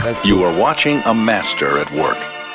You are watching a master at work.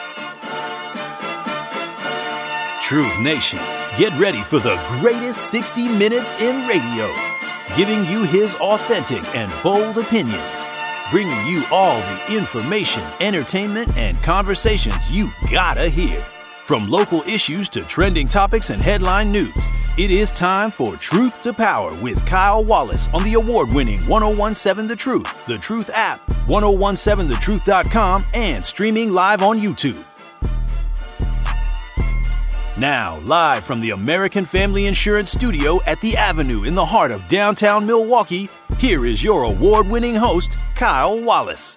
Truth Nation, get ready for the greatest 60 minutes in radio, giving you his authentic and bold opinions, bringing you all the information, entertainment, and conversations you gotta hear. From local issues to trending topics and headline news, it is time for Truth to Power with Kyle Wallace on the award-winning 1017 The Truth app, 1017thetruth.com, and streaming live on YouTube. Now, live from the American Family Insurance Studio at The Avenue in the heart of downtown Milwaukee, here is your award-winning host, Kyle Wallace.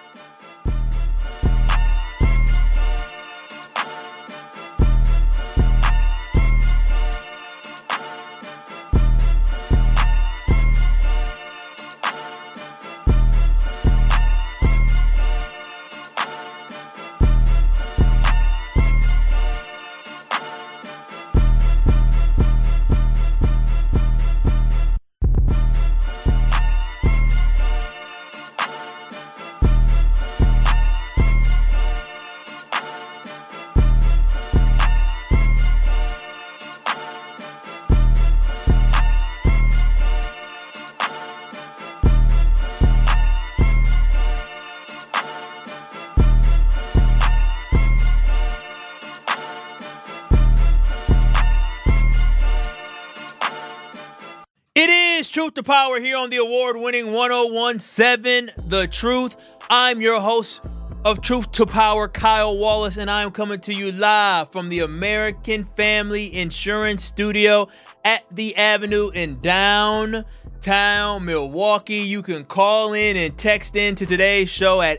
Truth to Power here on the award-winning 1017 The Truth. I'm your host of Truth to Power, Kyle Wallace, and I am coming to you live from the American Family Insurance Studio at The Avenue in downtown Milwaukee. You can call in and text in to today's show at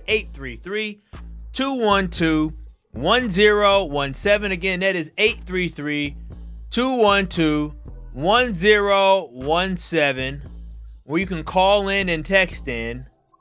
833-212-1017. Again, that is 833-212-1017, where you can call in and text in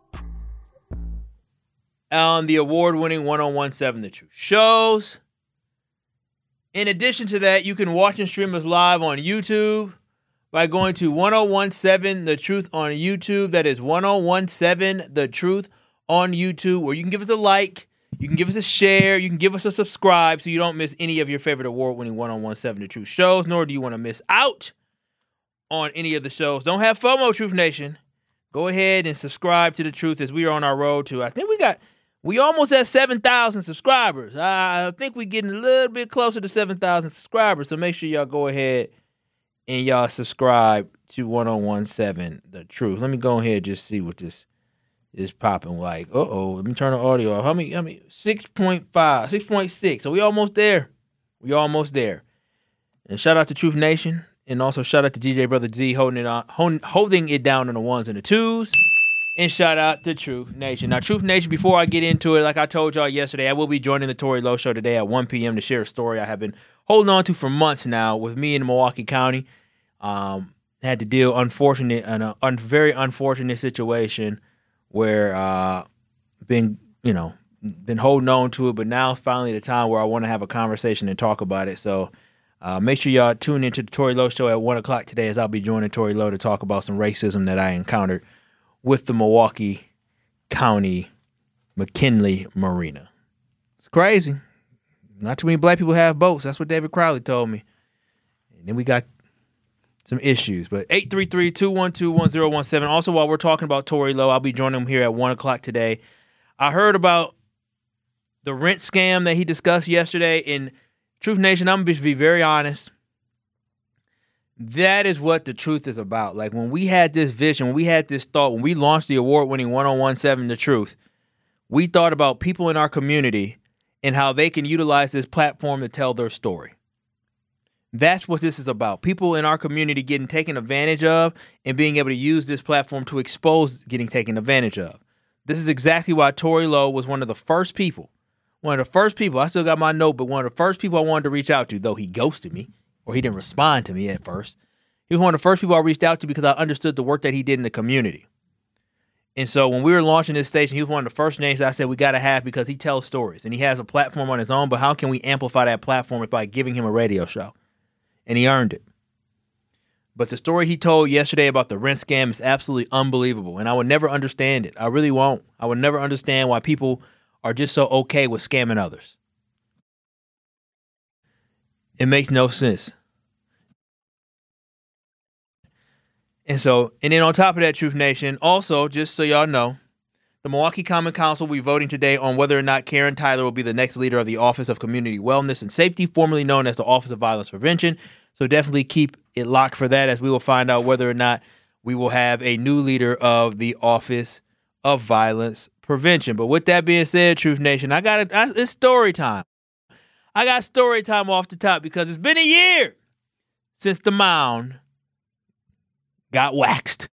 on the award-winning 1017 The Truth shows. In addition to that, you can watch and stream us live on YouTube by going to 1017 The Truth on YouTube. That is 1017 The Truth on YouTube, where you can give us a like, you can give us a share, you can give us a subscribe so you don't miss any of your favorite award-winning 1017 The Truth shows, nor do you want to miss out on any of the shows. Don't have FOMO, Truth Nation. Go ahead and subscribe to The Truth as we are on our road to, I think we almost at 7,000 subscribers. I think we're getting a little bit closer to 7,000 subscribers, so make sure y'all go ahead and y'all subscribe to 1017 The Truth. Let me go ahead and just see what this is popping like. Let me turn the audio off. How many? 6.5, 6.6. So we almost there. And shout out to Truth Nation. And also shout out to DJ Brother Z holding it down on the ones and the twos. And shout out to Truth Nation. Now, Truth Nation, before I get into it, like I told y'all yesterday, I will be joining the Tory Lowe Show today at 1 p.m. to share a story I have been holding on to for months now with me in Milwaukee County. Had to deal, a very unfortunate situation where been holding on to it, but now is finally the time where I want to have a conversation and talk about it. So make sure y'all tune into the Tory Lowe Show at 1 o'clock today as I'll be joining Tory Lowe to talk about some racism that I encountered with the Milwaukee County McKinley Marina. It's crazy. Not too many black people have boats. That's what David Crowley told me. And then we got some issues. But 833-212-1017. Also, while we're talking about Tory Lowe, I'll be joining him here at 1 o'clock today. I heard about the rent scam that he discussed yesterday in Truth Nation. I'm going to be very honest. That is what the truth is about. Like, when we had this vision, when we had this thought, when we launched the award-winning 1017 The Truth, we thought about people in our community and how they can utilize this platform to tell their story. That's what this is about. People in our community getting taken advantage of and being able to use this platform to expose getting taken advantage of. This is exactly why Tory Lowe was one of the first people. I still got my note, but one of the first people I wanted to reach out to, though he ghosted me, or he didn't respond to me at first. He was one of the first people I reached out to because I understood the work that he did in the community. And so when we were launching this station, he was one of the first names I said we got to have because he tells stories. And he has a platform on his own, but how can we amplify that platform by giving him a radio show? And he earned it. But the story he told yesterday about the rent scam is absolutely unbelievable, and I would never understand it. I really won't. I would never understand why people are just so okay with scamming others. It makes no sense. And then on top of that, Truth Nation, also, just so y'all know, the Milwaukee Common Council will be voting today on whether or not Karen Tyler will be the next leader of the Office of Community Wellness and Safety, formerly known as the Office of Violence Prevention. So definitely keep it locked for that, as we will find out whether or not we will have a new leader of the Office of Violence Prevention. But with that being said, Truth Nation, it's story time. I got story time off the top because it's been a year since the mound got waxed.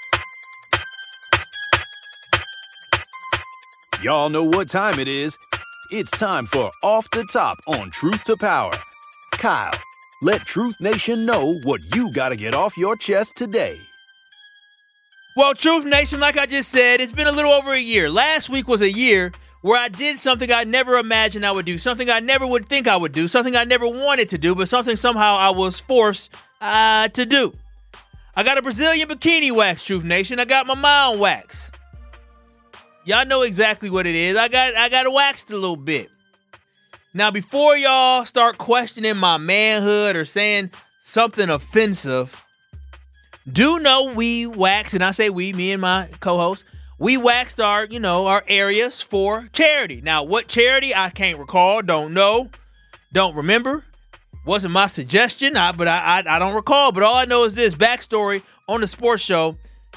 Y'all know what time it is. It's time for Off the Top on Truth to Power. Kyle, let Truth Nation know what you got to get off your chest today. Well, Truth Nation, like I just said, it's been a little over a year. Last week was a year where I did something I never imagined I would do, something I never would think I would do, something I never wanted to do, but something somehow I was forced to do. I got a Brazilian bikini wax, Truth Nation. I got my mound wax. Y'all know exactly what it is. I got it waxed a little bit. Now, before y'all start questioning my manhood or saying something offensive, do know we wax, and I say we, me and my co-host, we waxed our areas for charity. Now, what charity? I can't recall, don't know, don't remember. Wasn't my suggestion, but I don't recall. But all I know is this, backstory on the sports show,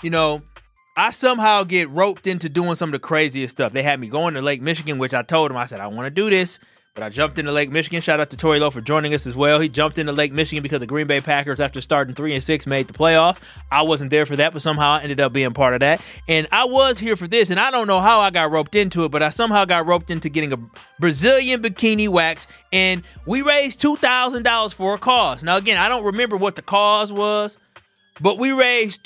I somehow get roped into doing some of the craziest stuff. They had me going to Lake Michigan, which I told them, I said, I want to do this. But I jumped into Lake Michigan. Shout out to Torey Lowe for joining us as well. He jumped into Lake Michigan because the Green Bay Packers, after starting 3-6, made the playoff. I wasn't there for that, but somehow I ended up being part of that. And I was here for this, and I don't know how I got roped into it, but I somehow got roped into getting a Brazilian bikini wax, and we raised $2,000 for a cause. Now, again, I don't remember what the cause was, but we raised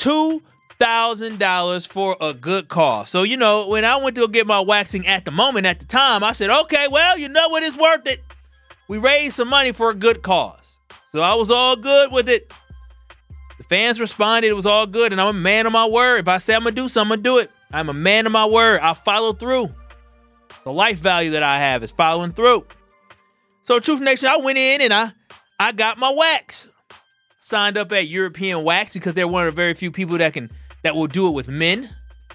$2,000 for a good cause. So, when I went to go get my waxing at the time, I said, okay, well, you know what, it's worth it. We raised some money for a good cause. So I was all good with it. The fans responded. It was all good. And I'm a man of my word. If I say I'm going to do something, I'm going to do it. I'm a man of my word. I follow through. The life value that I have is following through. So, Truth Nation, I went in and I got my wax. Signed up at European Wax because they're one of the very few people that will do it with men.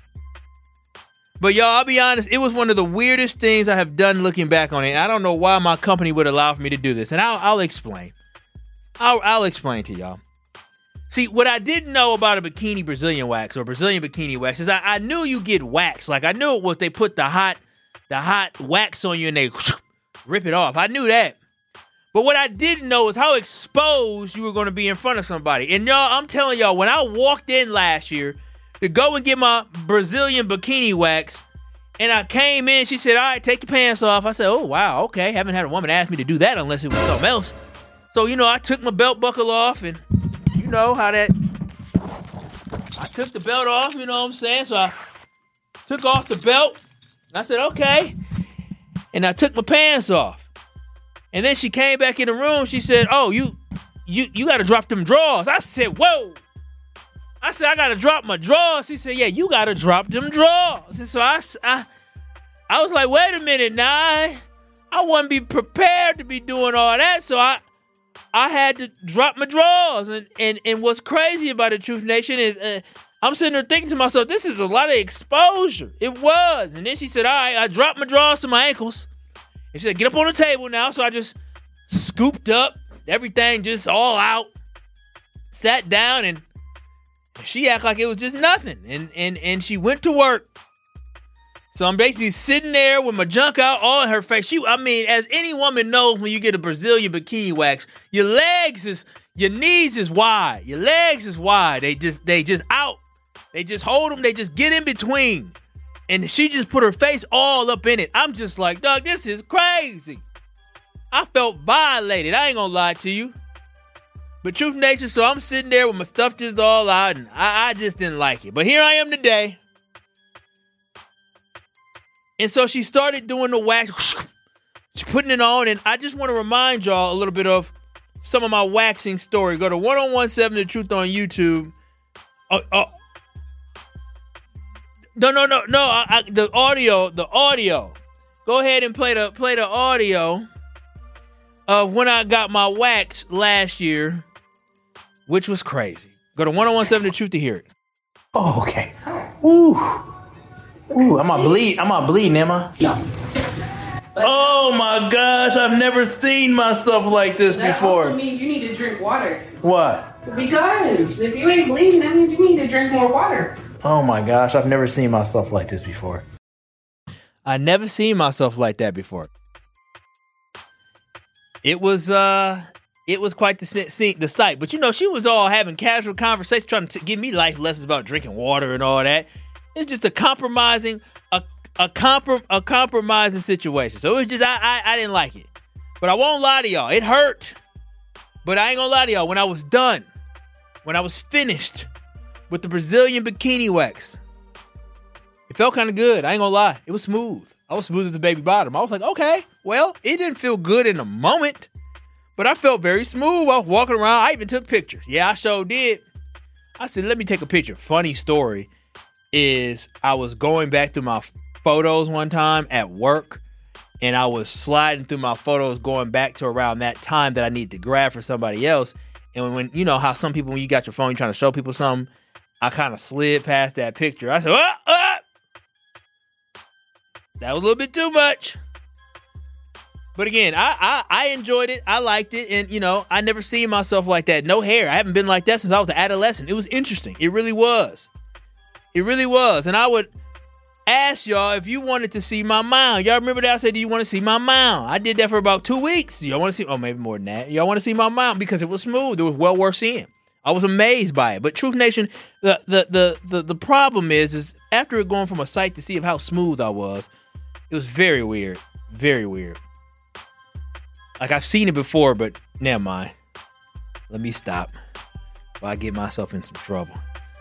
But y'all, I'll be honest, it was one of the weirdest things I have done looking back on it. I don't know why my company would allow for me to do this. And I'll explain. I'll explain to y'all. See, what I didn't know about a bikini Brazilian wax or Brazilian bikini wax is I knew you get wax. Like, I knew it was they put the hot wax on you and they rip it off. I knew that. But what I didn't know is how exposed you were going to be in front of somebody. And y'all, I'm telling y'all, when I walked in last year to go and get my Brazilian bikini wax, and I came in, she said, all right, take your pants off. I said, oh, wow, okay. Haven't had a woman ask me to do that unless it was something else. So, I took my belt buckle off, and you know how that, I took the belt off, you know what I'm saying? So I took off the belt, and I said, okay. And I took my pants off. And then she came back in the room. She said, oh, you got to drop them drawers. I said, whoa. I said, I got to drop my drawers. She said, yeah, you got to drop them drawers. And so I was like, wait a minute now. I wasn't be prepared to be doing all that. So I had to drop my drawers. And what's crazy about the Truth Nation is I'm sitting there thinking to myself, this is a lot of exposure. It was. And then she said, all right, I dropped my drawers to my ankles. And she said, get up on the table now. So I just scooped up, everything just all out, sat down, and she acted like it was just nothing. And she went to work. So I'm basically sitting there with my junk out all in her face. As any woman knows, when you get a Brazilian bikini wax, your knees is wide. Your legs is wide. They just out. They just hold them. They just get in between. And she just put her face all up in it. I'm just like, dog, this is crazy. I felt violated. I ain't gonna lie to you. But Truth Nation, so I'm sitting there with my stuff just all out, and I just didn't like it. But here I am today. And so she started doing the wax, she's putting it on, and I just want to remind y'all a little bit of some of my waxing story, go to 1017 The Truth on YouTube. No. The audio. Go ahead and play the audio of when I got my wax last year, which was crazy. Go to 1017 The Truth to hear it. Oh, okay. Ooh, I'm gonna bleed. Emma. No. Oh my gosh, I've never seen myself like this before. That also means you need to drink water. What? Because if you ain't bleeding, that means you need to drink more water. Oh my gosh, I've never seen myself like this before. I never seen myself like that before. It was quite the sight. But you know, she was all having casual conversation, trying to give me life lessons about drinking water and all that. It's just a compromising situation. So it was just I didn't like it. But I won't lie to y'all, it hurt. But I ain't gonna lie to y'all, when I was done, when I was finished with the Brazilian bikini wax, it felt kind of good. I ain't gonna lie. It was smooth. I was smooth as a baby bottom. I was like, okay, well, it didn't feel good in the moment, but I felt very smooth. I was walking around. I even took pictures. Yeah, I sure did. I said, let me take a picture. Funny story is I was going back through my photos one time at work, and I was sliding through my photos going back to around that time that I needed to grab for somebody else. And when you know how some people, when you got your phone, you're trying to show people something, I kind of slid past that picture. I said, that was a little bit too much. But again, I enjoyed it. I liked it. And, you know, I never seen myself like that. No hair. I haven't been like that since I was an adolescent. It was interesting. It really was. It really was. And I would ask y'all if you wanted to see my mound. Y'all remember that? I said, do you want to see my mound? I did that for about 2 weeks. Do y'all want to see? Oh, maybe more than that. Y'all want to see my mound? Because it was smooth. It was well worth seeing. I was amazed by it. But Truth Nation, the problem is after it going from a sight to see of how smooth I was, it was very weird. Very weird. Like, I've seen it before, but never mind. Let me stop before I get myself in some trouble.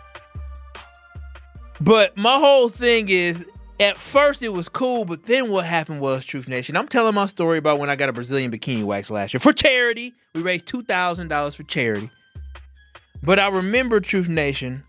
But my whole thing is, at first it was cool, but then what happened was, Truth Nation, I'm telling my story about when I got a Brazilian bikini wax last year for charity. We raised $2,000 for charity. But I remember, Truth Nation,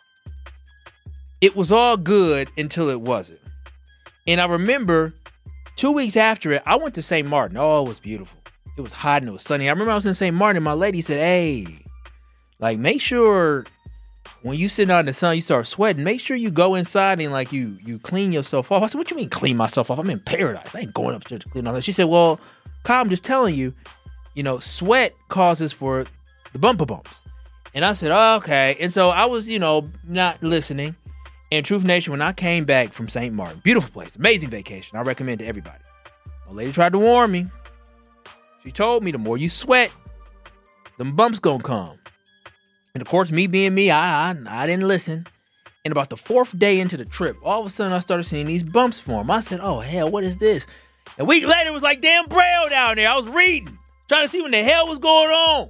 it was all good until it wasn't. And I remember 2 weeks after it, I went to St. Martin. Oh, it was beautiful. It was hot and it was sunny. I remember I was in St. Martin and my lady said, hey, like, make sure when you sit out in the sun, you start sweating, make sure you go inside and like you clean yourself off. I said, what you mean clean myself off? I'm in paradise. I ain't going upstairs to clean all that. She said, well, Kyle, I'm just telling you, you know, sweat causes for the bumper bumps. And I said, oh, okay. And so I was, you know, not listening. And Truth Nation, when I came back from St. Martin, beautiful place, amazing vacation. I recommend it to everybody. My lady tried to warn me. She told me the more you sweat, them bumps gonna come. And of course, me being me, I didn't listen. And about the 4th day into the trip, all of a sudden I started seeing these bumps form. I said, oh, hell, what is this? A week later, it was like damn Braille down there. I was reading, trying to see what the hell was going on.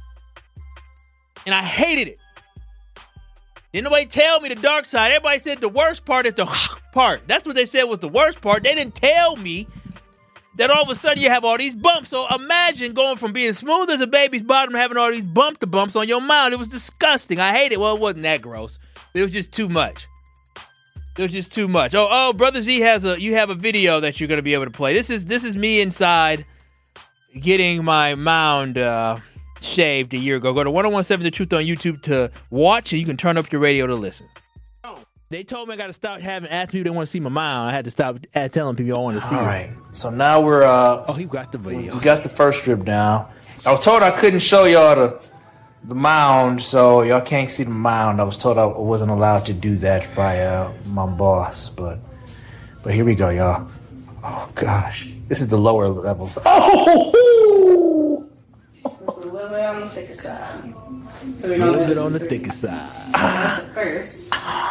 And I hated it. Didn't nobody tell me the dark side. Everybody said the worst part is the part. That's what they said was the worst part. They didn't tell me that all of a sudden you have all these bumps. So imagine going from being smooth as a baby's bottom to having all these bumps on your mound. It was disgusting. I hate it. Well, it wasn't that gross. It was just too much. It was just too much. Oh, Brother Z you have a video that you're gonna be able to play. This is me inside getting my mound shaved a year ago. Go to 1017 The Truth on YouTube to watch, and you can turn up your radio to listen. They told me I got to stop asking people they want to see my mound. I had to stop telling people I want to see it. All right. So now we're he got the video. We got the first strip down. I was told I couldn't show y'all the mound, so y'all can't see the mound. I was told I wasn't allowed to do that by my boss, but here we go, y'all. Oh gosh, this is the lower levels. Oh! Just a little bit on the thicker side. So A little bit on the thicker side. That's the first.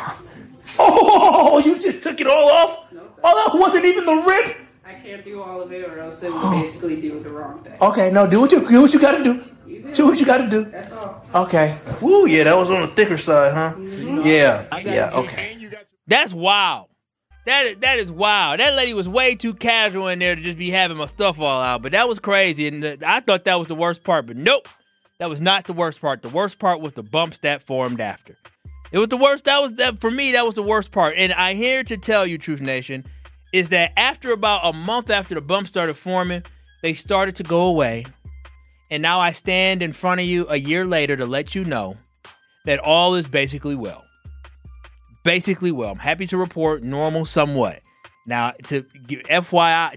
Oh, you just took it all off? No, Oh, that wasn't even the rip? I can't do all of it, or else it would basically do the wrong thing. Okay, no, do what you got to do. Do what you got to do. That's all. Okay. Woo, yeah, that was on the thicker side, huh? Yeah, okay. That's wild. That is wild. That lady was way too casual in there to just be having my stuff all out. But that was crazy, and I thought that was the worst part. But nope, that was not the worst part. The worst part was the bumps that formed after. It was the worst. For me, that was the worst part. And I'm here to tell you, Truth Nation, is that after about a month after the bumps started forming, they started to go away. And now I stand in front of you a year later to let you know that all is basically well. Basically well. I'm happy to report normal somewhat. Now, to give FYI,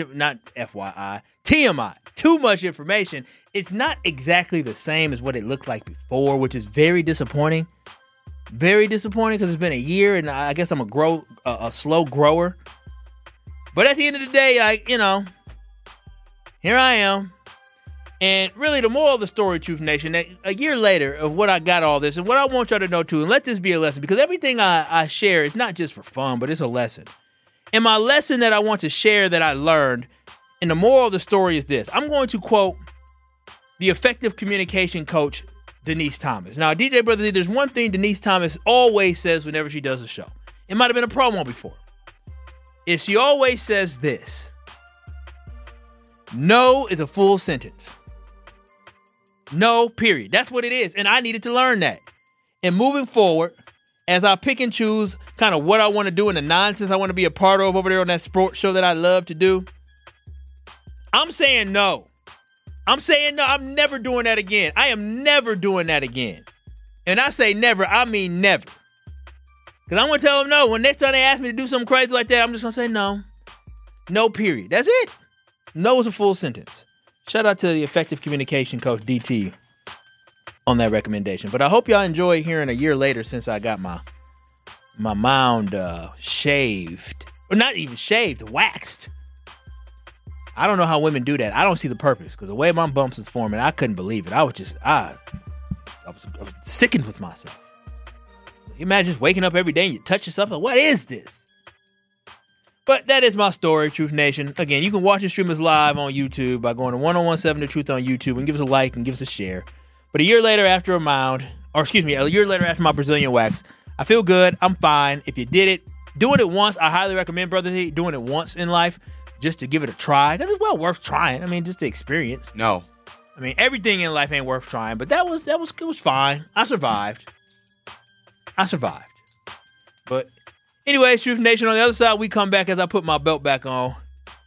TMI, too much information, it's not exactly the same as what it looked like before, which is very disappointing. Very disappointing because it's been a year and I guess I'm a slow grower. But at the end of the day, here I am. And really, the moral of the story, Truth Nation, that a year later of what I got all this, and what I want y'all to know too, and let this be a lesson, because everything I share is not just for fun, but it's a lesson. And my lesson that I want to share that I learned, and the moral of the story is this. I'm going to quote the effective communication coach, Denise Thomas. Now, DJ Brother Z, there's one thing Denise Thomas always says whenever she does a show. It might have been a promo before. She always says this. No is a full sentence. No, period. That's what it is. And I needed to learn that. And moving forward, as I pick and choose kind of what I want to do and the nonsense I want to be a part of over there on that sports show that I love to do, I'm saying no. I'm saying no. I'm never doing that again. I am never doing that again. And I say never, I mean never. Because I'm going to tell them no. When next time they ask me to do something crazy like that, I'm just going to say no. No, period. That's it. No is a full sentence. Shout out to the effective communication coach, DT, on that recommendation. But I hope y'all enjoy hearing a year later since I got my mound shaved. Or not even shaved, waxed. I don't know how women do that. I don't see the purpose. Because the way my bumps was forming, I couldn't believe it. I was sickened with myself. You imagine just waking up every day and you touch yourself like, what is this? But that is my story, Truth Nation. Again, you can watch and stream us live on YouTube by going to 1017 The Truth on YouTube and give us a like and give us a share. But a year later after a year later after my Brazilian wax, I feel good. I'm fine. If you did it, doing it once, I highly recommend, Brother Z, doing it once in life just to give it a try. That is well worth trying. I mean, just to experience. No. I mean, everything in life ain't worth trying, but it was fine. I survived. But anyway, Truth Nation, on the other side, we come back as I put my belt back on.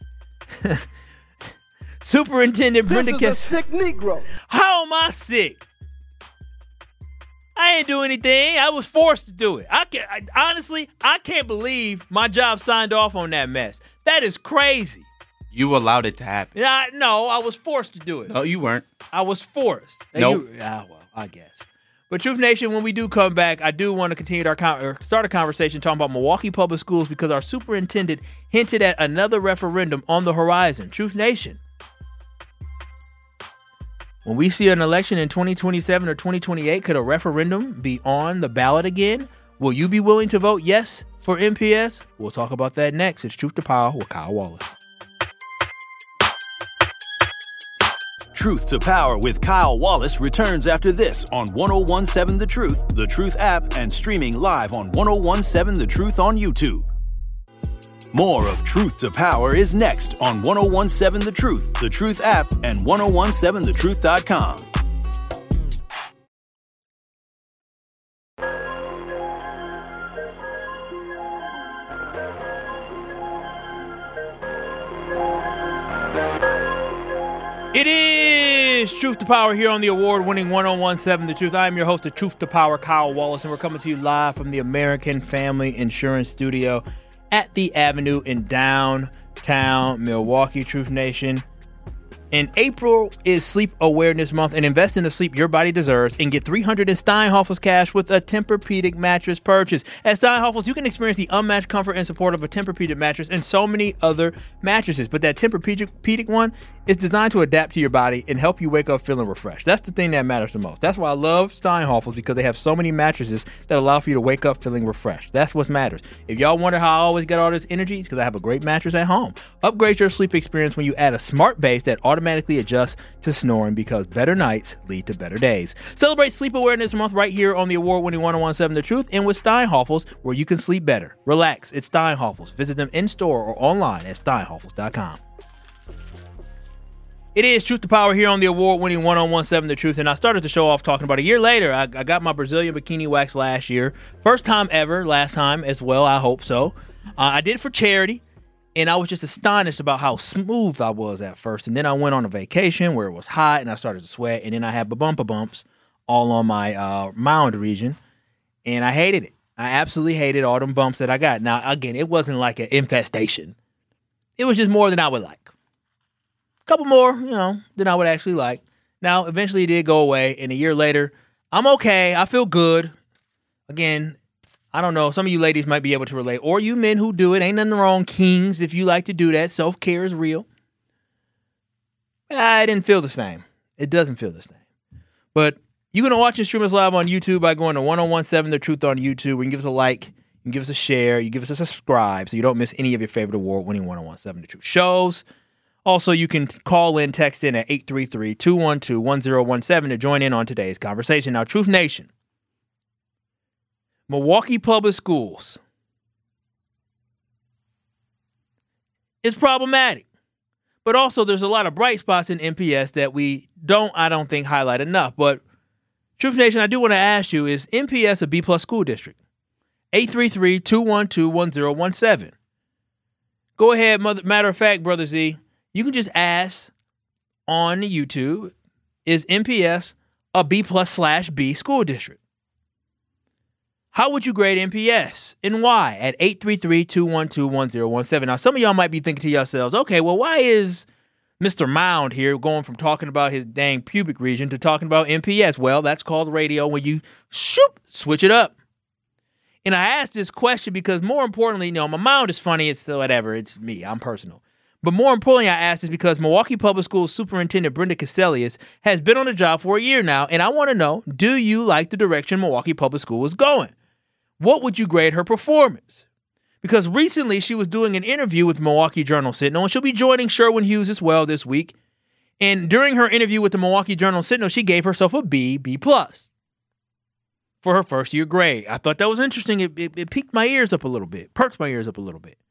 Superintendent Brenda Kessler. This is a sick Negro. How am I sick? I ain't do anything. I was forced to do it. Honestly, I can't believe my job signed off on that mess. That is crazy. You allowed it to happen. No, I was forced to do it. No, you weren't. I was forced. Nope. Well, I guess. But Truth Nation, when we do come back, I do want to continue start a conversation talking about Milwaukee Public Schools because our superintendent hinted at another referendum on the horizon. Truth Nation, when we see an election in 2027 or 2028, could a referendum be on the ballot again? Will you be willing to vote yes for MPS? We'll talk about that next. It's Truth to Power with Kyle Wallace. Truth to Power with Kyle Wallace returns after this on 1017 The Truth app, and streaming live on 1017 The Truth on YouTube. More of Truth to Power is next on 1017 The Truth app, and 1017thetruth.com. It is Truth to Power here on the award-winning 1017 The Truth. I am your host of Truth to Power, Kyle Wallace, and we're coming to you live from the American Family Insurance Studio at the Avenue in downtown Milwaukee. Truth Nation. And April is Sleep Awareness Month, and invest in the sleep your body deserves and get $300 in Steinhoffel's cash with a Tempur-Pedic mattress purchase. At Steinhoffel's, you can experience the unmatched comfort and support of a Tempur-Pedic mattress and so many other mattresses. But that Tempur-Pedic one It's designed to adapt to your body and help you wake up feeling refreshed. That's the thing that matters the most. That's why I love Steinhoffels, because they have so many mattresses that allow for you to wake up feeling refreshed. That's what matters. If y'all wonder how I always get all this energy, it's because I have a great mattress at home. Upgrade your sleep experience when you add a smart base that automatically adjusts to snoring, because better nights lead to better days. Celebrate Sleep Awareness Month right here on the award-winning 1017 The Truth and with Steinhoffels, where you can sleep better. Relax. It's Steinhoffels. Visit them in-store or online at steinhoffels.com. It is Truth to Power here on the award-winning 1017 The Truth, and I started the show off talking about a year later. I got my Brazilian bikini wax last year. First time ever, last time as well, I hope so. I did it for charity, and I was just astonished about how smooth I was at first. And then I went on a vacation where it was hot, and I started to sweat, and then I had bumps all on my mound region, and I hated it. I absolutely hated all them bumps that I got. Now, again, it wasn't like an infestation. It was just more than I would like. Couple more, than I would actually like. Now, eventually it did go away, and a year later, I'm okay. I feel good. Again, I don't know. Some of you ladies might be able to relate, or you men who do it. Ain't nothing wrong, kings, if you like to do that. Self-care is real. I didn't feel the same. It doesn't feel the same. But you can watch and stream us live on YouTube by going to 1017 The Truth on YouTube. You can give us a like, you can give us a share, you give us a subscribe so you don't miss any of your favorite award-winning 1017 The Truth shows. Also, you can call in, text in at 833-212-1017 to join in on today's conversation. Now, Truth Nation, Milwaukee Public Schools is problematic. But also, there's a lot of bright spots in MPS that we I don't think, highlight enough. But, Truth Nation, I do want to ask you, is MPS a B-plus school district? 833-212-1017. Go ahead, matter of fact, Brother Z. You can just ask on YouTube, is MPS a B+/B school district? How would you grade MPS and why? At 833-212-1017. Now, some of y'all might be thinking to yourselves, okay, well, why is Mr. Mound here going from talking about his dang pubic region to talking about MPS? Well, that's called radio when you switch it up. And I asked this question because more importantly, my Mound is funny. It's whatever. It's me. I'm personal. But more importantly, I asked this because Milwaukee Public Schools Superintendent Brenda Cassellius has been on the job for a year now, and I want to know, do you like the direction Milwaukee Public School is going? What would you grade her performance? Because recently she was doing an interview with Milwaukee Journal-Sentinel, and she'll be joining Sherwin Hughes as well this week. And during her interview with the Milwaukee Journal-Sentinel, she gave herself a B+, for her first-year grade. I thought that was interesting. It piqued my ears up a little bit, perked my ears up a little bit.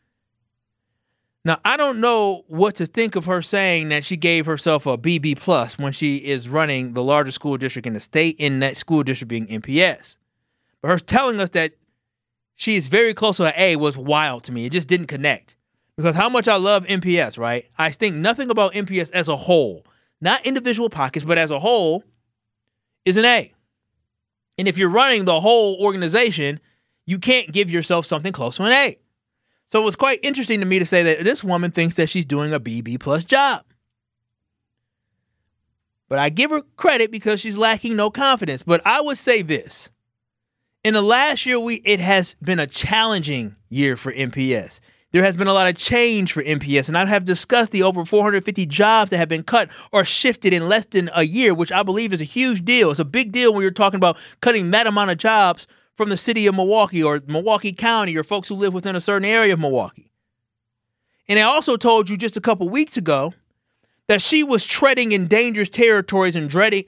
Now, I don't know what to think of her saying that she gave herself a B+ when she is running the largest school district in the state, in that school district being MPS. But her telling us that she is very close to an A was wild to me. It just didn't connect. Because how much I love MPS, right? I think nothing about MPS as a whole, not individual pockets, but as a whole, is an A. And if you're running the whole organization, you can't give yourself something close to an A. So it was quite interesting to me to say that this woman thinks that she's doing a B+ job. But I give her credit because she's lacking no confidence. But I would say this. In the last year, it has been a challenging year for MPS. There has been a lot of change for MPS, and I have discussed the over 450 jobs that have been cut or shifted in less than a year, which I believe is a huge deal. It's a big deal when you're talking about cutting that amount of jobs from the city of Milwaukee or Milwaukee County or folks who live within a certain area of Milwaukee. And I also told you just a couple weeks ago that she was treading in dangerous territories and treading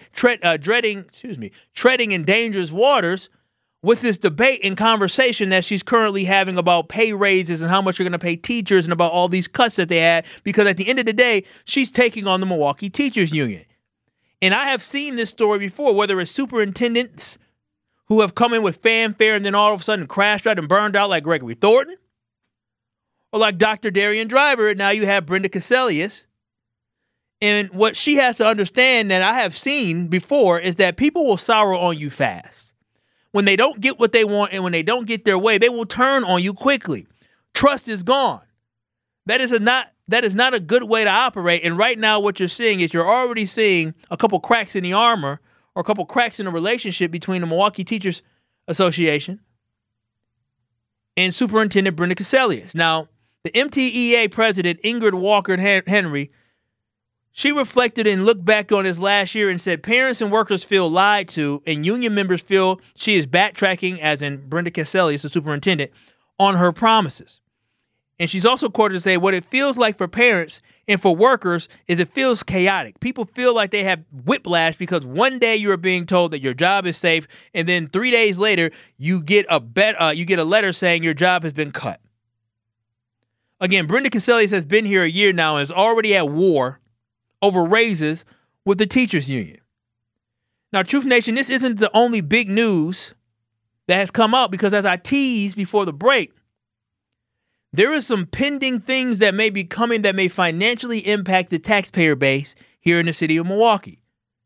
in dangerous waters with this debate and conversation that she's currently having about pay raises and how much you're going to pay teachers and about all these cuts that they had, because at the end of the day, she's taking on the Milwaukee Teachers Union. And I have seen this story before, whether it's superintendents who have come in with fanfare and then all of a sudden crashed out and burned out like Gregory Thornton, or like Dr. Darian Driver, and now you have Brenda Cassellius. And what she has to understand that I have seen before is that people will sour on you fast. When they don't get what they want and when they don't get their way, they will turn on you quickly. Trust is gone. That is not a good way to operate. And right now what you're seeing is you're already seeing a couple cracks in the armor or a couple cracks in the relationship between the Milwaukee Teachers Association and Superintendent Brenda Cassellius. Now, the MTEA president, Ingrid Walker Henry, She reflected and looked back on this last year and said parents and workers feel lied to, and union members feel she is backtracking, as in Brenda Caselli, the superintendent, on her promises. And she's also quoted to say, what it feels like for parents and for workers is it feels chaotic. People feel like they have whiplash because one day you are being told that your job is safe, and then 3 days later you get a letter saying your job has been cut. Again, Brenda Caselli has been here a year now and is already at war over raises with the teachers union. Now, Truth Nation, this isn't the only big news that has come out, because as I teased before the break, there is some pending things that may be coming that may financially impact the taxpayer base here in the city of Milwaukee.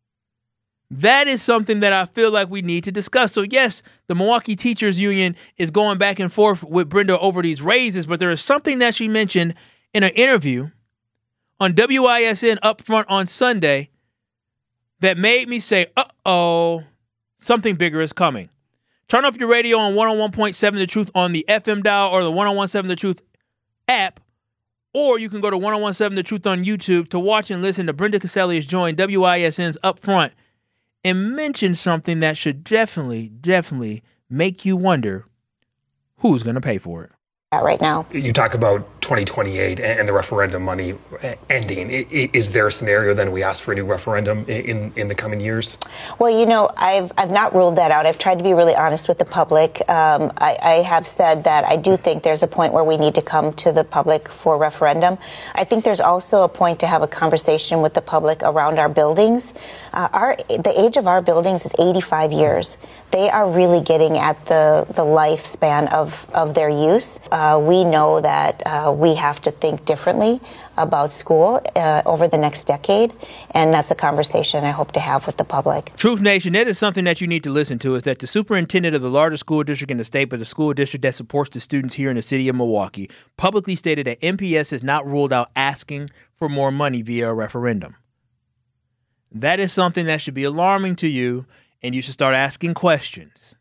That is something that I feel like we need to discuss. So yes, the Milwaukee Teachers Union is going back and forth with Brenda over these raises, but there is something that she mentioned in an interview on WISN Upfront on Sunday that made me say, uh-oh, something bigger is coming. Turn up your radio on 101.7 The Truth on the FM dial or the 101.7 The Truth app, or you can go to 101.7 The Truth on YouTube to watch and listen to Brenda Caselli has joined WISN's Upfront and mention something that should definitely make you wonder who's going to pay for it. Right now. You talk about 2028 and the referendum money ending. Is there a scenario then we ask for a new referendum in the coming years? Well, you know, I've not ruled that out. I've tried to be really honest with the public. I have said that I do think there's a point where we need to come to the public for referendum. I think there's also a point to have a conversation with the public around our buildings. The age of our buildings is 85 years. They are really getting at the lifespan of their use. We know that we have to think differently about school over the next decade, and that's a conversation I hope to have with the public. Truth Nation, that is something that you need to listen to, is that the superintendent of the largest school district in the state, but the school district that supports the students here in the city of Milwaukee, publicly stated that MPS has not ruled out asking for more money via a referendum. That is something that should be alarming to you, and you should start asking questions.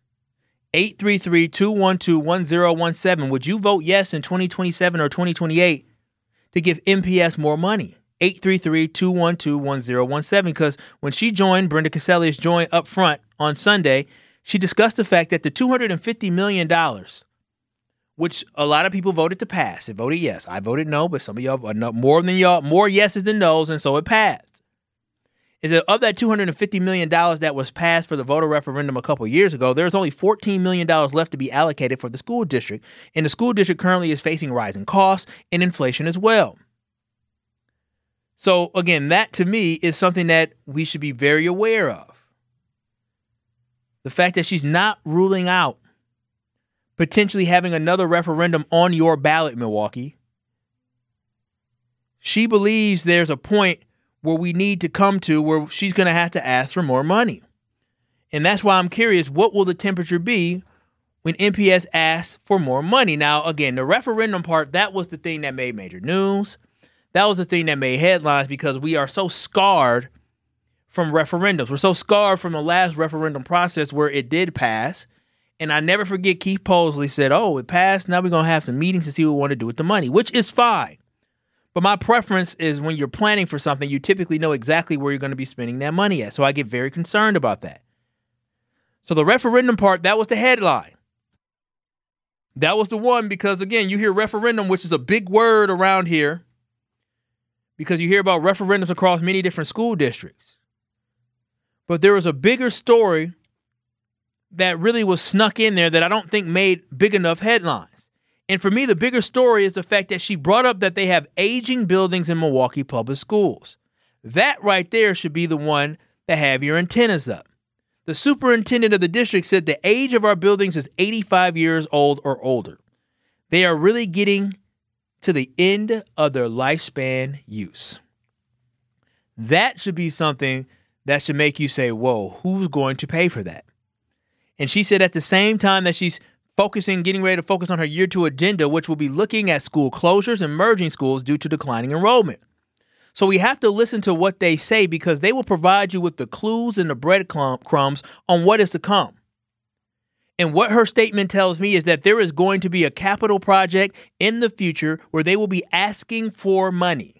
833-212-1017. Would you vote yes in 2027 or 2028 to give MPS more money? 833-212-1017. Because when she joined, Brenda Caselli has joined up front on Sunday, she discussed the fact that the $250 million, which a lot of people voted to pass. They voted yes. I voted no, but some of y'all, more yeses than no's, and so it passed. Is that of that $250 million that was passed for the voter referendum a couple years ago, there's only $14 million left to be allocated for the school district. And the school district currently is facing rising costs and inflation as well. So, again, that to me is something that we should be very aware of. The fact that she's not ruling out potentially having another referendum on your ballot, Milwaukee. She believes there's a point where we need to come to where she's going to have to ask for more money. And that's why I'm curious, what will the temperature be when MPS asks for more money? Now, again, the referendum part, that was the thing that made major news. That was the thing that made headlines because we are so scarred from referendums. We're so scarred from the last referendum process where it did pass. And I never forget Keith Posley said, it passed. Now we're going to have some meetings to see what we want to do with the money, which is fine. But my preference is when you're planning for something, you typically know exactly where you're going to be spending that money at. So I get very concerned about that. So the referendum part, that was the headline. That was the one because, again, you hear referendum, which is a big word around here because you hear about referendums across many different school districts. But there was a bigger story that really was snuck in there that I don't think made big enough headlines. And for me, the bigger story is the fact that she brought up that they have aging buildings in Milwaukee public schools. That right there should be the one that have your antennas up. The superintendent of the district said the age of our buildings is 85 years old or older. They are really getting to the end of their lifespan use. That should be something that should make you say, whoa, who's going to pay for that? And she said at the same time that she's getting ready to focus on her year two agenda, which will be looking at school closures and merging schools due to declining enrollment. So we have to listen to what they say because they will provide you with the clues and the breadcrumbs on what is to come. And what her statement tells me is that there is going to be a capital project in the future where they will be asking for money.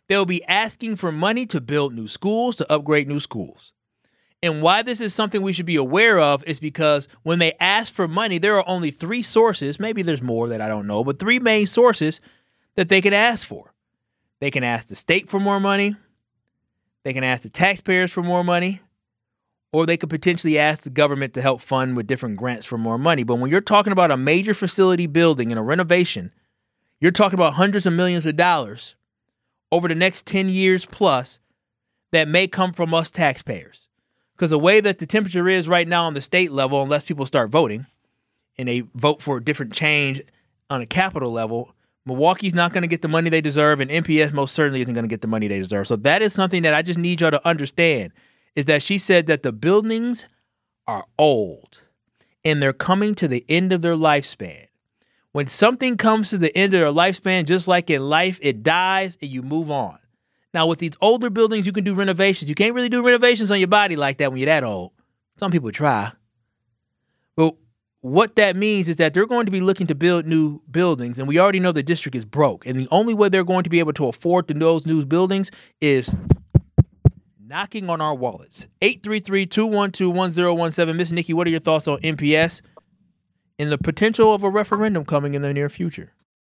they'll be asking for money to build new schools, to upgrade new schools. And why this is something we should be aware of is because when they ask for money, there are only three sources, maybe there's more that I don't know, but three main sources that they can ask for. They can ask the state for more money, they can ask the taxpayers for more money, or they could potentially ask the government to help fund with different grants for more money. But when you're talking about a major facility building and a renovation, you're talking about hundreds of millions of dollars over the next 10 years plus that may come from us taxpayers. Because the way that the temperature is right now on the state level, unless people start voting and they vote for a different change on a capital level, Milwaukee's not going to get the money they deserve, and MPS most certainly isn't going to get the money they deserve. So that is something that I just need y'all to understand, is that she said that the buildings are old and they're coming to the end of their lifespan. When something comes to the end of their lifespan, just like in life, it dies and you move on. Now, with these older buildings, you can do renovations. You can't really do renovations on your body like that when you're that old. Some people try. But what that means is that they're going to be looking to build new buildings, and we already know the district is broke. And the only way they're going to be able to afford those new buildings is knocking on our wallets. 833-212-1017. Miss Nikki, what are your thoughts on MPS and the potential of a referendum coming in the near future?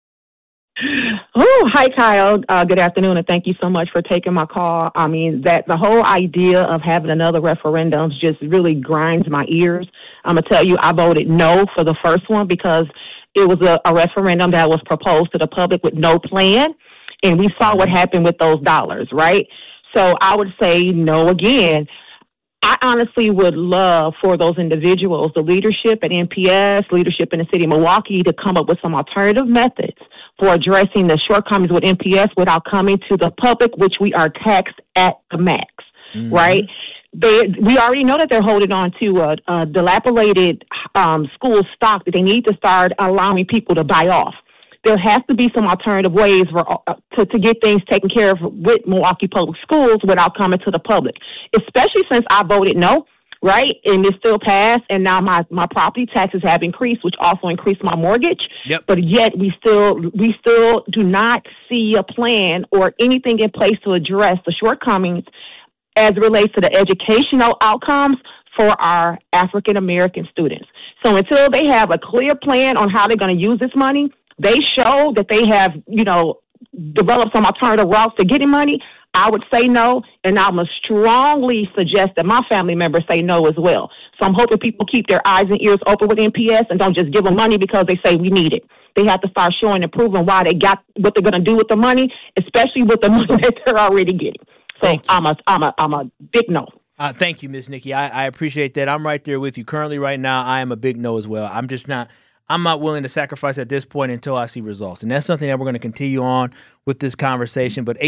Oh, hi, Kyle. Good afternoon, and thank you so much for taking my call. I mean, that the whole idea of having another referendum just really grinds my ears. I'm going to tell you, I voted no for the first one because it was a referendum that was proposed to the public with no plan, and we saw what happened with those dollars, right? So I would say no again. I honestly would love for those individuals, the leadership at MPS, leadership in the city of Milwaukee, to come up with some alternative methods for addressing the shortcomings with MPS without coming to the public, which we are taxed at the max, right? We already know that they're holding on to a dilapidated school stock that they need to start allowing people to buy off. There has to be some alternative ways to get things taken care of with Milwaukee Public Schools without coming to the public, especially since I voted no, right? And it still passed, and now my property taxes have increased, which also increased my mortgage. Yep. But yet we still do not see a plan or anything in place to address the shortcomings as it relates to the educational outcomes for our African-American students. So until they have a clear plan on how they're going to use this money, they show that they have, developed some alternative routes to getting money, I would say no, and I would strongly suggest that my family members say no as well. So I'm hoping people keep their eyes and ears open with MPS and don't just give them money because they say we need it. They have to start showing and proving why they got what they're going to do with the money, especially with the money that they're already getting. So I'm a big no. Thank you, Ms. Nikki. I appreciate that. I'm right there with you. Currently, right now, I am a big no as well. I'm not willing to sacrifice at this point until I see results. And that's something that we're going to continue on with this conversation. But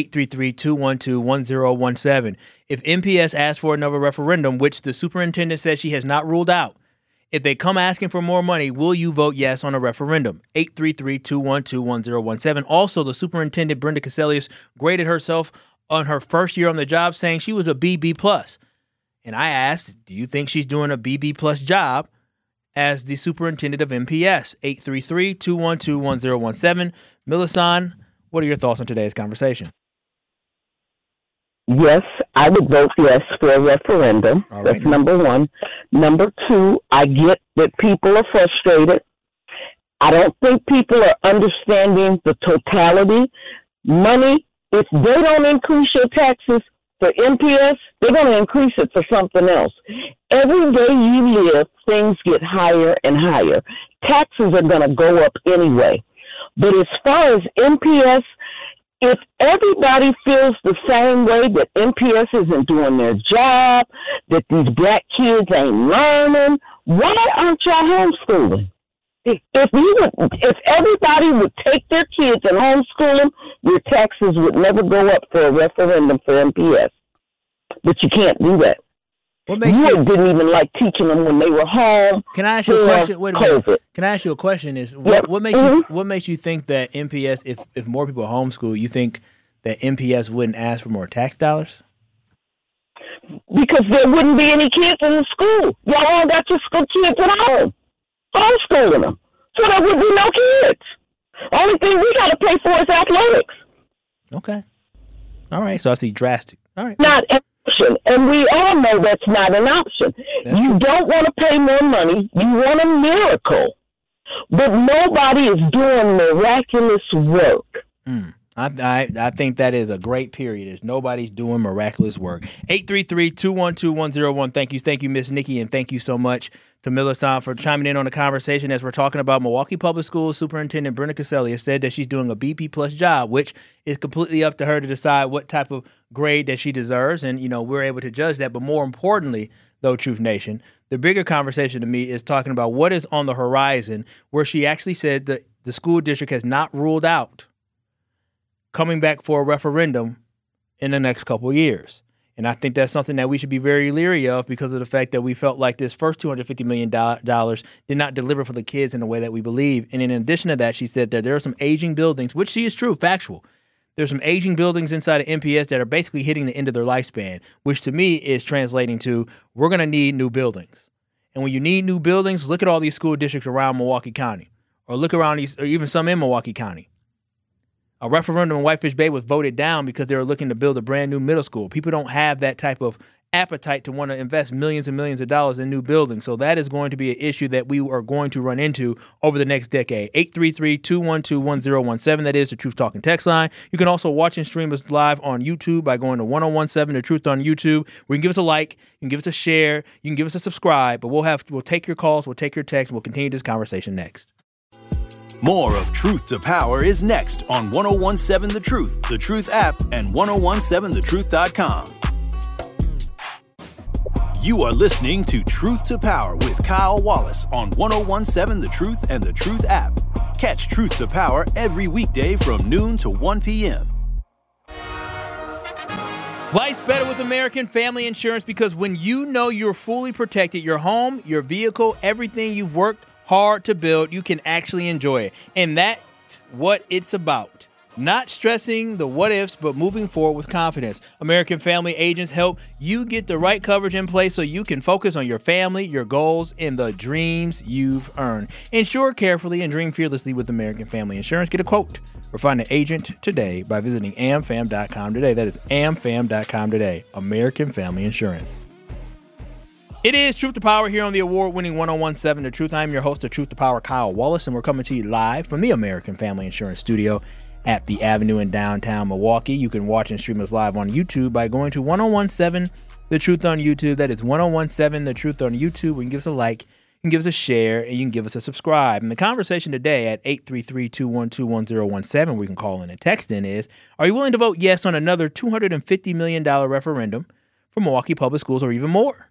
833-212-1017. If MPS asks for another referendum, which the superintendent says she has not ruled out, if they come asking for more money, will you vote yes on a referendum? 833-212-1017. Also, the superintendent, Brenda Cassellius, graded herself on her first year on the job, saying she was a BB+. And I asked, do you think she's doing a BB+ job as the superintendent of MPS? 833-212-1017. Millicent, what are your thoughts on today's conversation? Yes, I would vote yes for a referendum. All right, That's number one. Number two, I get that people are frustrated. I don't think people are understanding the totality. Money, if they don't increase your taxes for MPS, they're going to increase it for something else. Every day you live, things get higher and higher. Taxes are going to go up anyway. But as far as MPS, if everybody feels the same way that MPS isn't doing their job, that these black kids ain't learning, why aren't y'all homeschooling? If everybody would take their kids and homeschool them, your taxes would never go up for a referendum for MPS. But you can't do that. What makes you didn't even like teaching them when they were home. Can I ask you a question? Wait a minute. Can I ask you a question? What makes you think that MPS, if more people homeschool, you think that MPS wouldn't ask for more tax dollars? Because there wouldn't be any kids in the school. Y'all all got your school kids at home, homeschooling them, so there would be no kids. Only thing we got to pay for is athletics. Okay. right, so I see drastic. All right. Not an option. And we all know that's not an option. You don't want to pay more money. You want a miracle. But nobody is doing miraculous work. I think that is a great period. Is nobody's doing miraculous work. 833-212-101. Thank you, Miss Nikki, and thank you so much to Millicent for chiming in on the conversation as we're talking about Milwaukee Public Schools. Superintendent Brenda Caselli said that she's doing a BP plus job, which is completely up to her to decide what type of grade that she deserves, and we're able to judge that. But more importantly, though, Truth Nation, the bigger conversation to me is talking about what is on the horizon, where she actually said that the school district has not ruled out coming back for a referendum in the next couple of years. And I think that's something that we should be very leery of because of the fact that we felt like this first $250 million did not deliver for the kids in the way that we believe. And in addition to that, she said that there are some aging buildings, which she is true, factual. There's some aging buildings inside of MPS that are basically hitting the end of their lifespan, which to me is translating to we're going to need new buildings. And when you need new buildings, look at all these school districts around Milwaukee County, or look around these, or even some in Milwaukee County. A referendum in Whitefish Bay was voted down because they were looking to build a brand new middle school. People don't have that type of appetite to want to invest millions and millions of dollars in new buildings. So that is going to be an issue that we are going to run into over the next decade. 833-212-1017. That is the Truth Talking text line. You can also watch and stream us live on YouTube by going to 1017 The Truth on YouTube. Where you can give us a like, you can give us a share, you can give us a subscribe, but we'll take your calls, we'll take your texts, we'll continue this conversation next. More of Truth to Power is next on 1017 The Truth, The Truth app, and 1017thetruth.com. You are listening to Truth to Power with Kyle Wallace on 1017 The Truth and The Truth app. Catch Truth to Power every weekday from noon to 1 p.m. Life's better with American Family Insurance because when you know you're fully protected, your home, your vehicle, everything you've worked hard to build, you can actually enjoy it. And that's what it's about. Not stressing the what ifs, but moving forward with confidence. American Family agents help you get the right coverage in place so you can focus on your family, your goals, and the dreams you've earned. Insure carefully and dream fearlessly with American Family Insurance. Get a quote or find an agent today by visiting amfam.com today. That is amfam.com today. American Family Insurance. It is Truth to Power here on the award-winning 1017 The Truth. I'm your host of Truth to Power, Kyle Wallace, and we're coming to you live from the American Family Insurance Studio at the Avenue in downtown Milwaukee. You can watch and stream us live on YouTube by going to 1017 The Truth on YouTube. That is 1017 The Truth on YouTube. You can give us a like, you can give us a share, and you can give us a subscribe. And the conversation today at 833-212-1017, we can call in and text in is, are you willing to vote yes on another $250 million referendum for Milwaukee Public Schools or even more?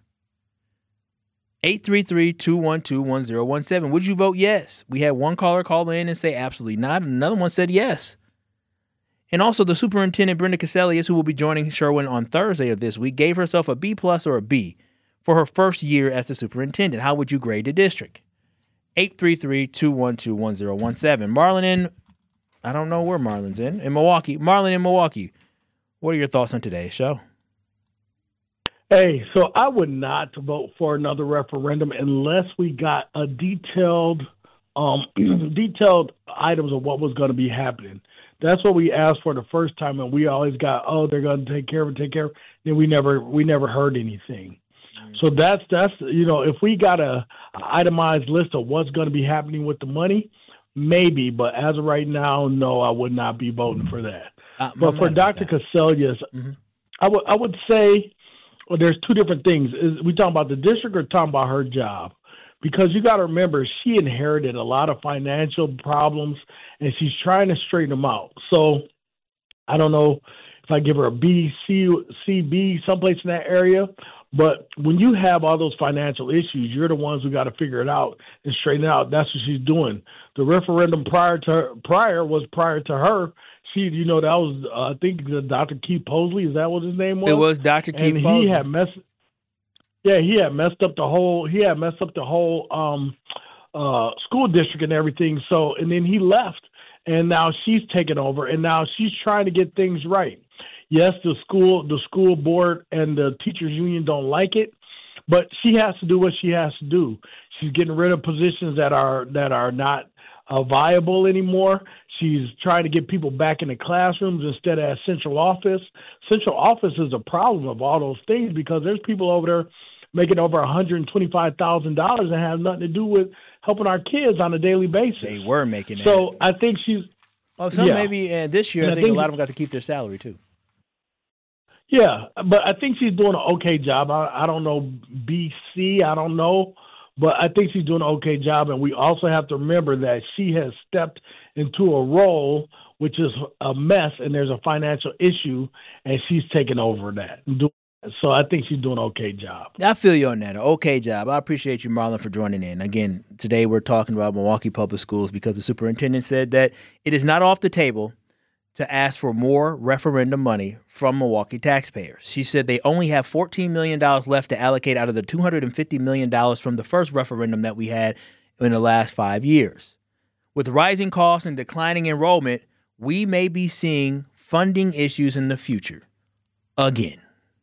833-212-1017. Would you vote yes? We had one caller call in and say absolutely not, and another one said yes. And also, the superintendent, Brenda Caselli, who will be joining Sherwin on Thursday of this week, gave herself a B+ or a B for her first year as the superintendent. How would you grade the district? 833-212-1017. Marlon in, I don't know where Marlon's in Milwaukee. Marlon in Milwaukee. What are your thoughts on today's show? Hey, so I would not vote for another referendum unless we got a detailed items of what was going to be happening. That's what we asked for the first time, and we always got, they're going to take care of it. Then we never heard anything. So that's if we got a itemized list of what's going to be happening with the money, maybe. But as of right now, no, I would not be voting for that. But for Dr. Casellas, I would say. Well, there's two different things. We talking about the district or talking about her job? Because you got to remember, she inherited a lot of financial problems, and she's trying to straighten them out. So I don't know if I give her a B, C, B, someplace in that area. But when you have all those financial issues, you're the ones who got to figure it out and straighten it out. That's what she's doing. The referendum prior to her. That was, I think, Dr. Keith Posley. Is that what his name was? It was Dr. Keith Posley. He had messed up the whole school district and everything. So, and then he left, and now she's taken over, and now she's trying to get things right. Yes, the school board and the teachers union don't like it, but she has to do what she has to do. She's getting rid of positions that are not viable anymore. She's trying to get people back in the classrooms instead of at central office. Central office is a problem of all those things because there's people over there making over $125,000 and have nothing to do with helping our kids on a daily basis. They were making that. So I think she's. Oh, some maybe this year. I think a lot of them got to keep their salary too. Yeah, but I think she's doing an okay job. I don't know BC. I don't know. But I think she's doing an okay job, and we also have to remember that she has stepped into a role which is a mess, and there's a financial issue, and she's taken over that. So I think she's doing an okay job. I feel you on that. Okay job. I appreciate you, Marlon, for joining in. Again, today we're talking about Milwaukee Public Schools because the superintendent said that it is not off the table to ask for more referendum money from Milwaukee taxpayers. She said they only have $14 million left to allocate out of the $250 million from the first referendum that we had in the last 5 years. With rising costs and declining enrollment, we may be seeing funding issues in the future again.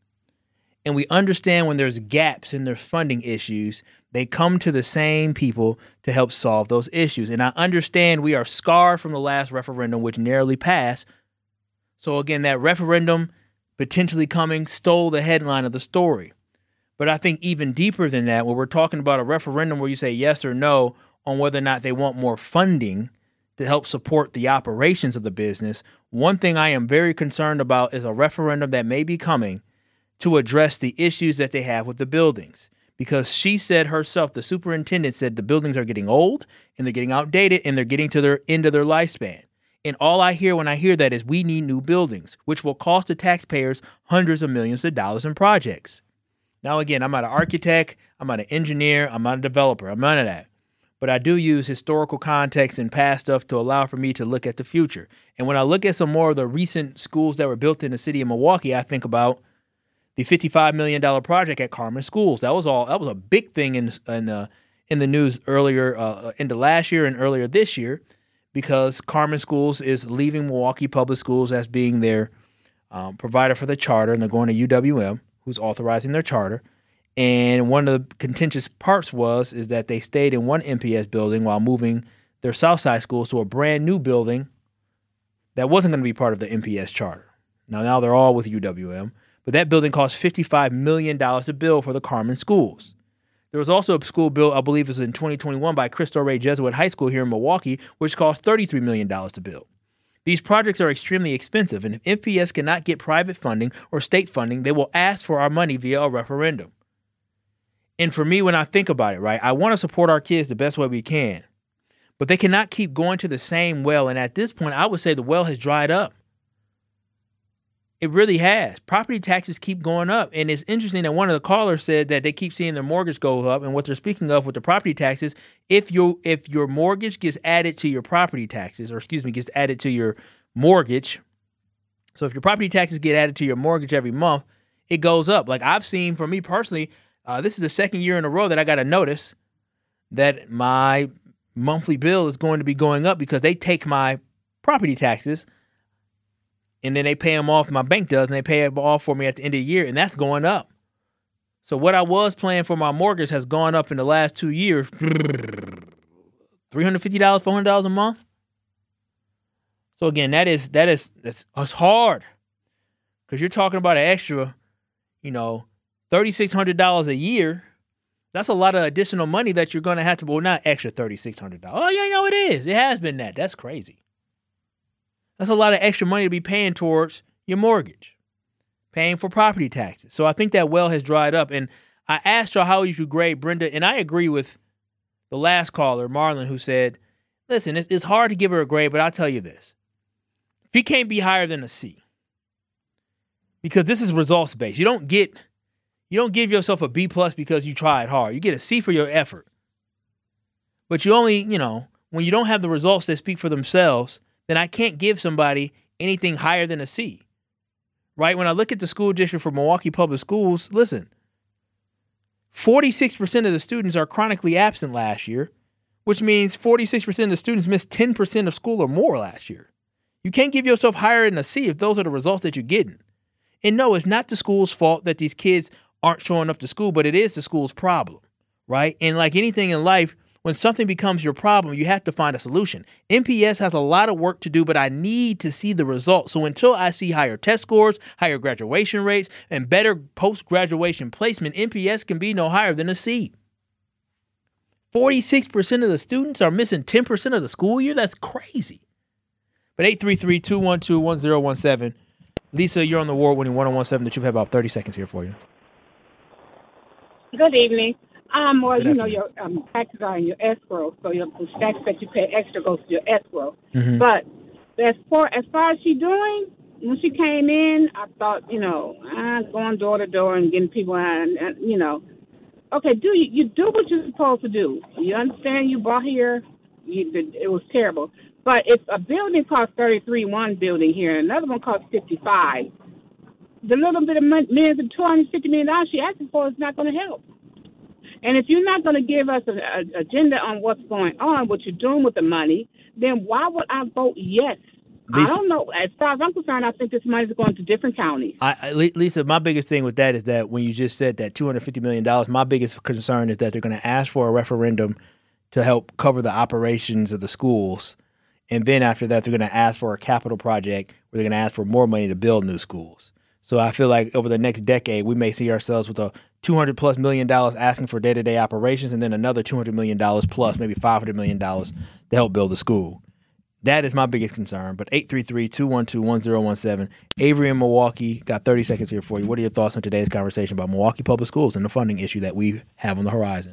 And we understand when there's gaps and there's funding issues, they come to the same people to help solve those issues. And I understand we are scarred from the last referendum, which narrowly passed. So again, that referendum potentially coming stole the headline of the story. But I think even deeper than that, when we're talking about a referendum where you say yes or no on whether or not they want more funding to help support the operations of the business, one thing I am very concerned about is a referendum that may be coming to address the issues that they have with the buildings. Because she said herself, the superintendent said the buildings are getting old and they're getting outdated and they're getting to their end of their lifespan. And all I hear when I hear that is we need new buildings, which will cost the taxpayers hundreds of millions of dollars in projects. Now, again, I'm not an architect, I'm not an engineer, I'm not a developer, I'm none of that. But I do use historical context and past stuff to allow for me to look at the future. And when I look at some more of the recent schools that were built in the city of Milwaukee, I think about the $55 million project at Carmen Schools. That was a big thing in the news earlier into last year and earlier this year, because Carmen Schools is leaving Milwaukee Public Schools as being their provider for the charter, and they're going to UWM, who's authorizing their charter. And one of the contentious parts is that they stayed in one MPS building while moving their Southside schools to a brand new building that wasn't going to be part of the MPS charter. Now they're all with UWM. But that building cost $55 million to build for the Carmen Schools. There was also a school built, I believe it was in 2021, by Cristo Rey Jesuit High School here in Milwaukee, which cost $33 million to build. These projects are extremely expensive, and if MPS cannot get private funding or state funding, they will ask for our money via a referendum. And for me, when I think about it, right, I want to support our kids the best way we can, but they cannot keep going to the same well. And at this point, I would say the well has dried up. It really has. Property taxes keep going up. And it's interesting that one of the callers said that they keep seeing their mortgage go up. And what they're speaking of with the property taxes, if your mortgage gets added to your property taxes, gets added to your mortgage. So if your property taxes get added to your mortgage every month, it goes up. Like I've seen, for me personally, this is the second year in a row that I got a notice that my monthly bill is going to be going up because they take my property taxes and then they pay them off, my bank does, and they pay it off for me at the end of the year, and that's going up. So what I was paying for my mortgage has gone up in the last 2 years. $350, $400 a month. So again, that's hard, because you're talking about an extra, $3,600 a year. That's a lot of additional money that you're going to have to, well, not extra $3,600. Oh, yeah, it is. It has been that. That's crazy. That's a lot of extra money to be paying towards your mortgage, paying for property taxes. So I think that well has dried up. And I asked y'all how you should grade Brenda, and I agree with the last caller, Marlon, who said, listen, it's hard to give her a grade, but I'll tell you this. She can't be higher than a C, because this is results-based. You don't give yourself a B+ because you tried hard. You get a C for your effort. But you only, when you don't have the results that speak for themselves, then I can't give somebody anything higher than a C, right? When I look at the school district for Milwaukee Public Schools, listen, 46% of the students are chronically absent last year, which means 46% of the students missed 10% of school or more last year. You can't give yourself higher than a C if those are the results that you're getting. And no, it's not the school's fault that these kids aren't showing up to school, but it is the school's problem, right? And like anything in life, When something becomes your problem, you have to find a solution. MPS has a lot of work to do, but I need to see the results. So until I see higher test scores, higher graduation rates, and better post-graduation placement, MPS can be no higher than a C. 46% of the students are missing 10% of the school year? That's crazy. But 833-212-1017. Lisa, you're on the award-winning 1017. The Truth. Have about 30 seconds here for you. Good evening. Well, you know, your taxes are in your escrow, so your the tax that you pay extra goes to your escrow. Mm-hmm. But as far as she doing, when she came in, I thought, you know, going door to door and getting people, and you know, okay, you do what you're supposed to do. You understand? You bought here, it was terrible. But if a building costs $33, one building here, and another one costs $55, the little bit of millions of $250 million she asking for is not going to help. And if you're not going to give us an agenda on what's going on, what you're doing with the money, then why would I vote yes? Lisa, I don't know. As far as I'm concerned, I think this money is going to different counties. Lisa, my biggest thing with that is that when you just said that $250 million, my biggest concern is that they're going to ask for a referendum to help cover the operations of the schools. And then after that, they're going to ask for a capital project where they're going to ask for more money to build new schools. So I feel like over the next decade, we may see ourselves with a $200+ million asking for day-to-day operations, and then another $200 million plus, maybe $500 million to help build a school. That is my biggest concern. But 833-212-1017. Avery in Milwaukee, got 30 seconds here for you. What are your thoughts on today's conversation about Milwaukee Public Schools and the funding issue that we have on the horizon?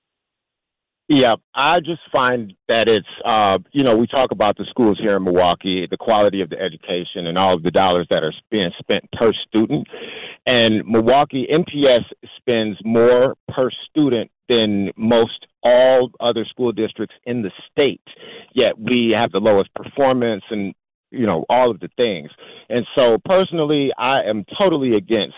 Yeah, I just find that it's, we talk about the schools here in Milwaukee, the quality of the education and all of the dollars that are being spent per student. And Milwaukee MPS spends more per student than most all other school districts in the state. Yet we have the lowest performance and, all of the things. And so personally, I am totally against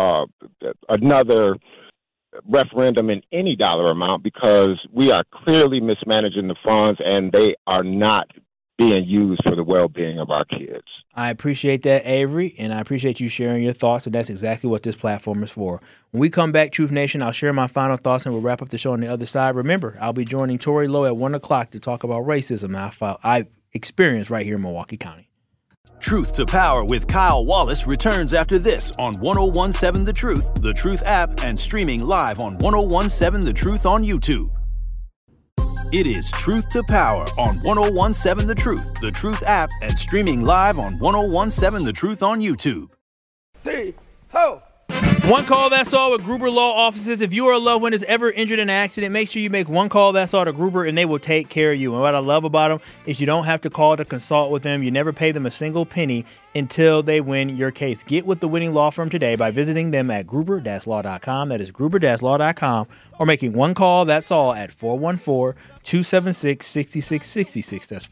another referendum in any dollar amount because we are clearly mismanaging the funds and they are not being used for the well-being of our kids. I appreciate that, Avery, and I appreciate you sharing your thoughts, and that's exactly what this platform is for. When we come back, Truth Nation, I'll share my final thoughts, and we'll wrap up the show on the other side. Remember, I'll be joining Tory Lowe at 1 o'clock to talk about racism I've experienced right here in Milwaukee County. Truth to Power with Kyle Wallace returns after this on 1017 The Truth app, and streaming live on 1017 The Truth on YouTube. It is Truth to Power on 1017 The Truth app, and streaming live on 1017 The Truth on YouTube. 3, ho! One call, that's all, with Gruber Law Offices. If you or a loved one is ever injured in an accident, make sure you make one call, that's all, to Gruber, and they will take care of you. And what I love about them is you don't have to call to consult with them. You never pay them a single penny until they win your case. Get with the winning law firm today by visiting them at gruber-law.com. That is gruber-law.com. Or making one call, that's all, at 414-276-6666. That's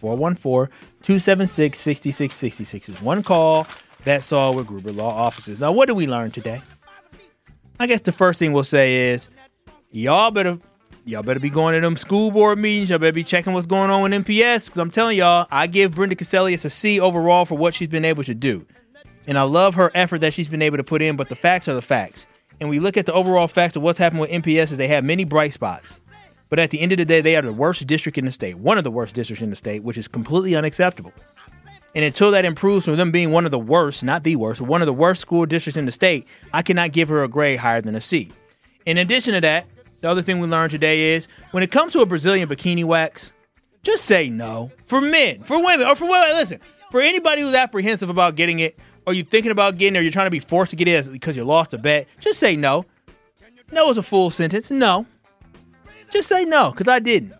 414-276-6666. It's one call, that's all, with Gruber Law Offices. Now, what did we learn today? I guess the first thing we'll say is y'all better be going to them school board meetings. Y'all better be checking what's going on with MPS, because I'm telling y'all, I give Brenda Cassellius a C overall for what she's been able to do. And I love her effort that she's been able to put in, but the facts are the facts. And we look at the overall facts of what's happened with MPS is they have many bright spots. But at the end of the day, they are the worst district in the state, one of the worst districts in the state, which is completely unacceptable. And until that improves from them being one of the worst, not the worst, but one of the worst school districts in the state, I cannot give her a grade higher than a C. In addition to that, the other thing we learned today is when it comes to a Brazilian bikini wax, just say no. For men, for women, or for women. Listen, for anybody who's apprehensive about getting it, or you're thinking about getting it, or you're trying to be forced to get it because you lost a bet, just say no. No is a full sentence. No. Just say no, because I didn't.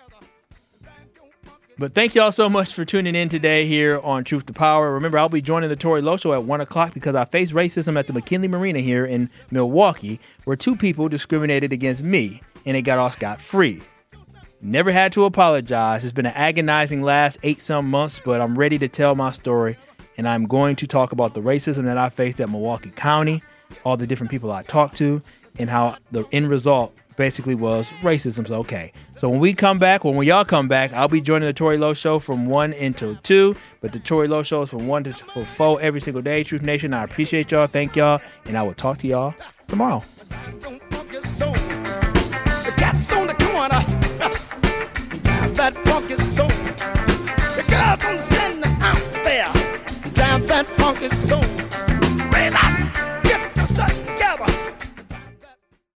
But thank y'all so much for tuning in today here on Truth to Power. Remember, I'll be joining the Tory Lowe Show at 1 o'clock because I faced racism at the McKinley Marina here in Milwaukee, where two people discriminated against me, and they got off scot-free. Never had to apologize. It's been an agonizing last 8-some months, but I'm ready to tell my story, and I'm going to talk about the racism that I faced at Milwaukee County, all the different people I talked to, and how the end result basically was racism's okay. So when y'all come back, I'll be joining the Tory Lowe Show from 1 until 2. But the Tory Lowe Show is from 1 to 4 every single day. Truth Nation, I appreciate y'all. Thank y'all. And I will talk to y'all tomorrow. that funky soul.